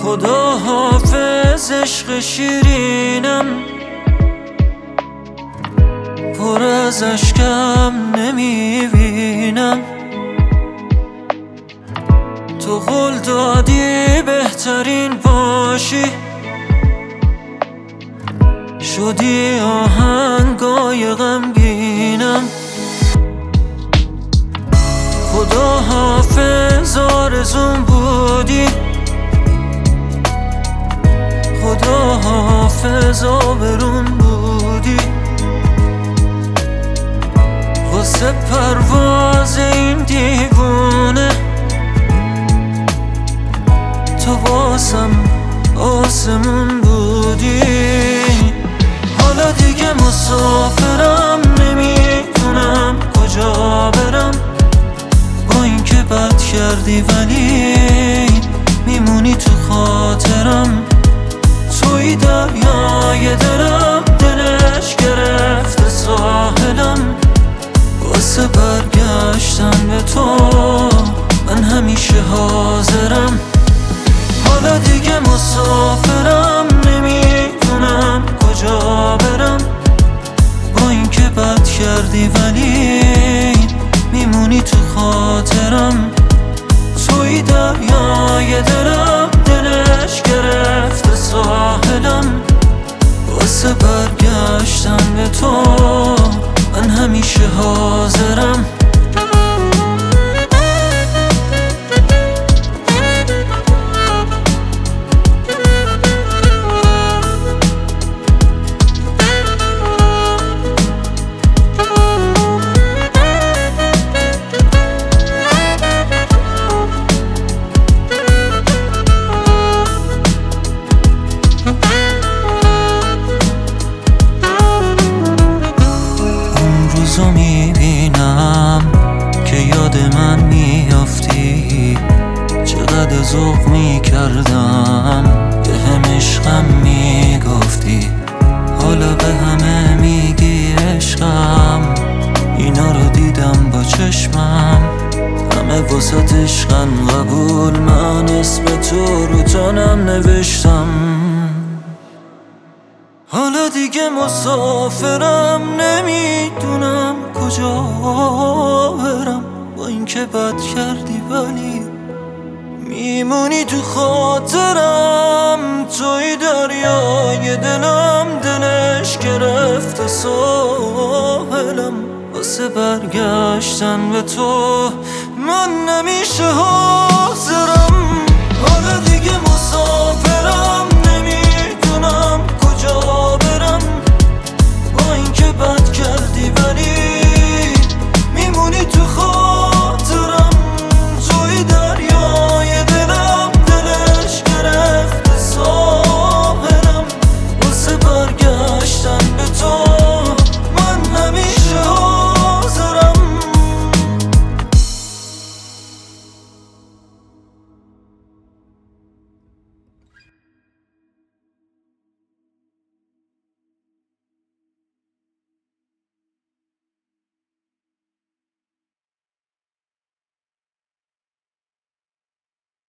خدا حافظ عشق شیرینم، پر از اشکم نمیبینم. تو قول دادی بهترین باشی، شدی آهنگای غمگینم. خدا حافظ آرزوم بودی، خدا حافظ آبرون بودی. واسه پرواز این دیوونه تو واسم آسمون بودی. حالا دیگه مسافرم، نمیدونم کجا برم. با اینکه بد کردی ولی میمونی تو خاطرم. توی دریای دلم، دلش گرفته ساحلم. واسه برگشتن به تو من همیشه حاضرم. حالا دیگه مسافرم، نمیدونم کجا برم. با اینکه بد کردی ولی میمونی تو خاطرم. توی دریای دلم، دلش گرفته ساحلم. واسه برگشتن به تو من همیشه حاضرم. روزو میبینم که یاد من میافتی. چقدر ذوق میکردم به هم عشقم میگفتی. حالا به همه میگی عشقم، اینا رو دیدم با چشمم. همه واسه عشقن قبول، من اسم تو رو جانم نوشتم. حالا دیگه مسافرم، نمیدونم کجا برم. با اینکه بد کردی ولی میمونی تو خاطرم. توی دریای دلم، دلش گرفته ساحلم. واسه برگشتن به تو من نمیشه حاضرم. حالا دیگه مسافرم،